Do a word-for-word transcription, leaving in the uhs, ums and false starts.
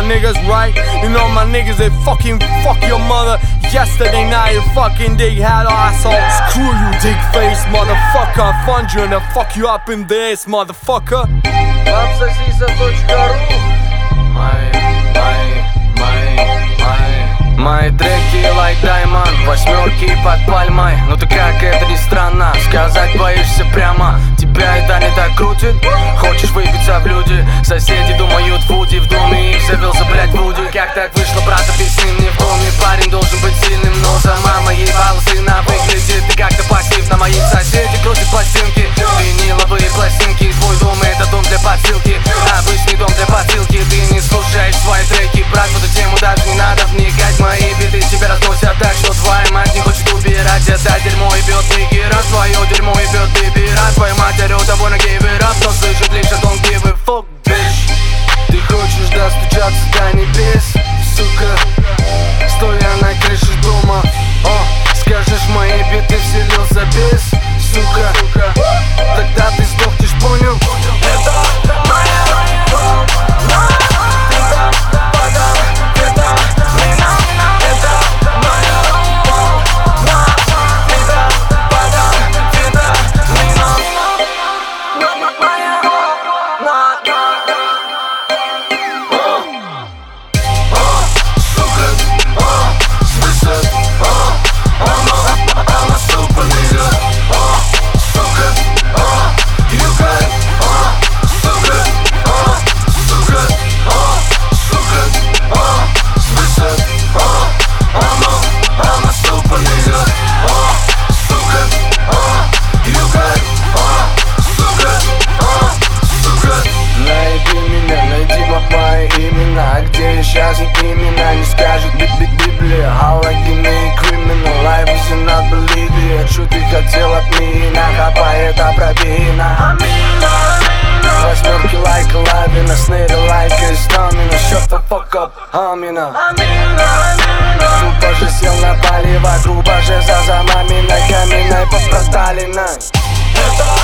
niggas, right? You know my niggas, they fucking fuck your mother. Yesterday night, you fucking dick had asshole. Screw you, dick face, motherfucker. I fund you and I fuck you up in the ass, motherfucker. Попсосиса точка ру. Мои, мои, мои, мои Мои треки like Diamond, восьмерки под пальмой. Ну ты как, это не странно, сказать боишься прямо. Тебя это не так крутит, хочешь выбиться в люди. Соседи думают Вуди, в доме их завелся, блять, Вуди. Как так вышло, брат, объясни мне в доме. Парень должен быть сильным, но за мамой ебала сына. Выглядит ты как-то пассивно, мои соседи крутят пластинки. Виниловые пластинки, твой дом это дом для подстилки. Обычный дом для подстилки, ты не слушаешь свои треки. Брат, в эту тему даже не надо вникать. Мои биты тебя разносят так, что твоя мать не хочет убирать. Это дерьмо ебет бигера, твое дерьмо ебет бибера. Твоя мать орёт, довольно give it up, но слышит лишь don't give a fuck, bitch. Ты хочешь достучаться до небес, сука, стоя на крыше дома. О, скажешь, мои биты вселился бес, сука. Тогда ты сдохнешь, понял? Это моя сейчас имена не скажут Библия. How I give me criminal life is not believe. Что ты хотел от меня, хапай это пробина. Восьмерки like a лавина, снэри like a стамина. Shut the fuck up, амина. Тупо же сел на поле, вокруг же за замами на каменной под Сталиной.